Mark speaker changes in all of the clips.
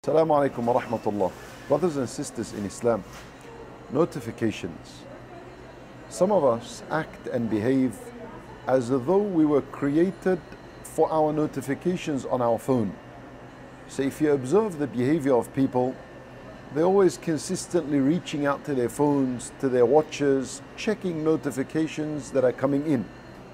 Speaker 1: Assalamu alaikum wa rahmatullah. Brothers and sisters in Islam, notifications. Some of us act and behave as though we were created for our notifications on our phone. So if you observe the behavior of people, they're always consistently reaching out to their phones, to their watches, checking notifications that are coming in.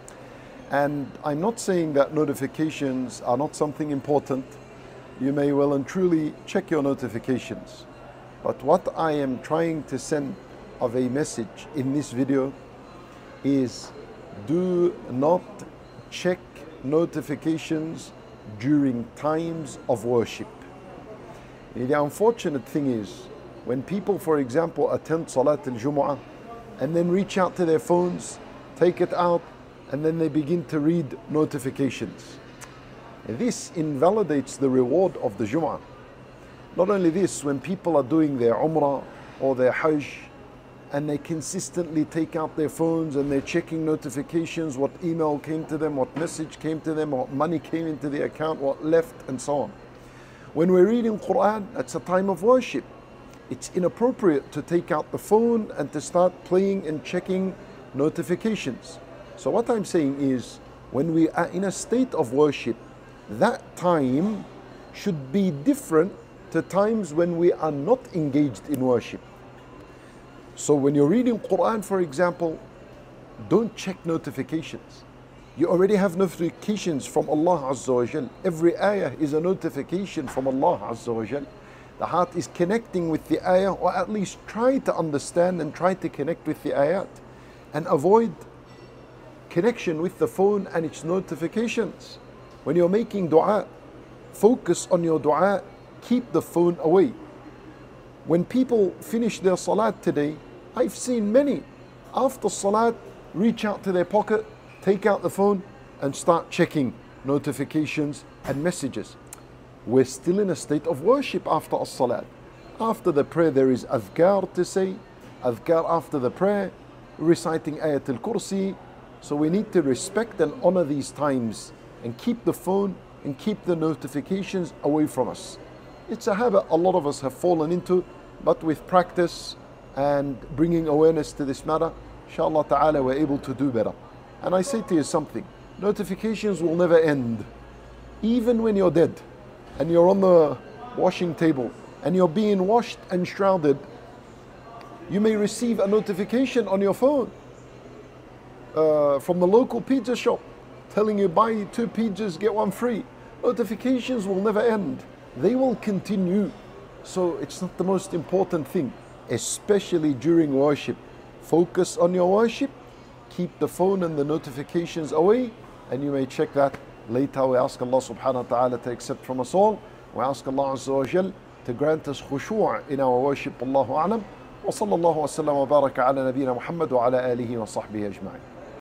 Speaker 1: And I'm not saying that notifications are not something important. You may well and truly check your notifications. But what I am trying to send of a message in this video is do not check notifications during times of worship. The unfortunate thing is when people, for example, attend Salat al-Jumu'ah and then reach out to their phones, take it out, and then they begin to read notifications. This invalidates the reward of the Jum'ah. Not only this, when people are doing their Umrah or their Hajj and they consistently take out their phones and they're checking notifications, what email came to them, what message came to them, what money came into the account, what left, and so on. When we're reading Quran, it's a time of worship. It's inappropriate to take out the phone and to start playing and checking notifications. So what I'm saying is, when we are in a state of worship, that time should be different to times when we are not engaged in worship. So when you're reading Quran, for example, don't check notifications. You already have notifications from Allah Azza wa Jal. Every ayah is a notification from Allah Azza wa Jal. The heart is connecting with the ayah, or at least try to understand and try to connect with the ayat, and avoid connection with the phone and its notifications. When you're making dua, focus on your dua, keep the phone away. When people finish their salat today, I've seen many, after salat, reach out to their pocket, take out the phone and start checking notifications and messages. We're still in a state of worship after as-salat. After the prayer there is adhkar to say, adhkar after the prayer, reciting Ayat al-Kursi. So we need to respect and honor these times and keep the phone and keep the notifications away from us. It's a habit a lot of us have fallen into, but with practice and bringing awareness to this matter, inshallah ta'ala, we're able to do better. And I say to you something, notifications will never end. Even when you're dead and you're on the washing table and you're being washed and shrouded, you may receive a notification on your phone from the local pizza shop telling you buy 2 pizzas, get 1 free. Notifications will never end. They will continue. So it's not the most important thing, especially during worship. Focus on your worship, keep the phone and the notifications away, and you may check that later. We ask Allah subhanahu wa ta'ala to accept from us all. We ask Allah Azza wa Jal to grant us khushu' in our worship. Allahu a'lam. Wa sallallahu wa sallam wa baraka ala nabiyyina Muhammad wa ala alihi wa sahbihi ajma'in.